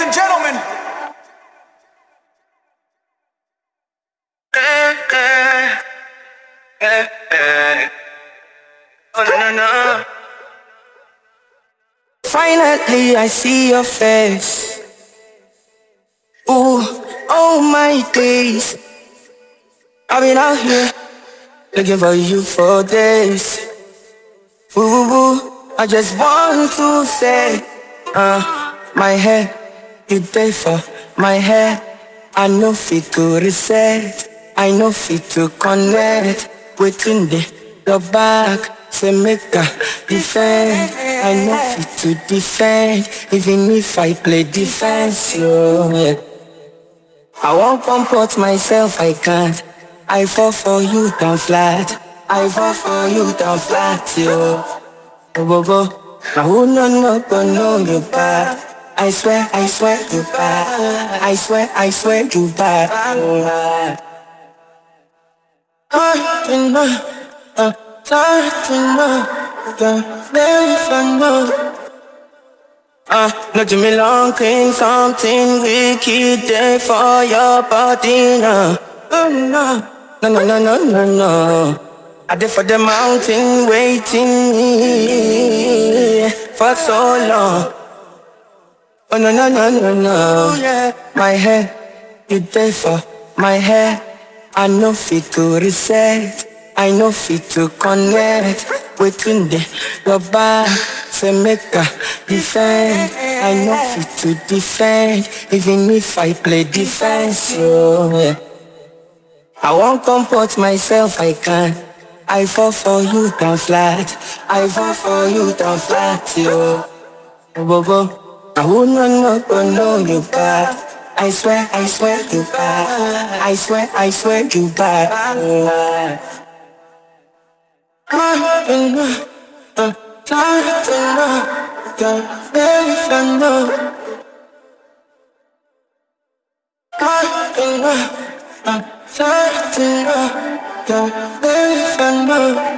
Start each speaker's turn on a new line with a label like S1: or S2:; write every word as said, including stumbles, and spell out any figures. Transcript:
S1: and gentlemen.
S2: Eh, eh, eh, eh. Oh, no, no, no. Finally, I see your face. Ooh, oh my days. I've been out here looking for you for days. Ooh, ooh, I just want to say, uh, my hair, you there for my hair. I know fit to reset, I know fit to connect. Waiting the the back, say make a defend. I know fit to defend, even if I play defense. Yeah. I won't comport myself, I can't. I fall for you down flat. I fall for you down flat, yo. Go, go, go. Now who no no go know you bad. I swear, I swear you bad. I swear, I swear you bad. Hard to know, uh, hard to know, girl, very fun, no. Uh, no do me long clean something wicked there for your body now. Oh no, no no no no no no. I did for the mountain waiting for so long. Oh no no no no no. Yeah. My hair, you there for my hair. I know fit to reset, I know fit to connect. Waiting the the back, say make a defend. I know fit to defend, even if I play defense. Oh, yeah. I won't comport myself, I can't. I fall for you down flat. I fall for you down flat, yo. Go, go. I would not know, go know you bad. I swear, I swear you bad. I swear, I swear you bad. Hard to know, uh, hard to know, girl, very fun, no. Hard to know, uh, hard to know, girl, very fun, no.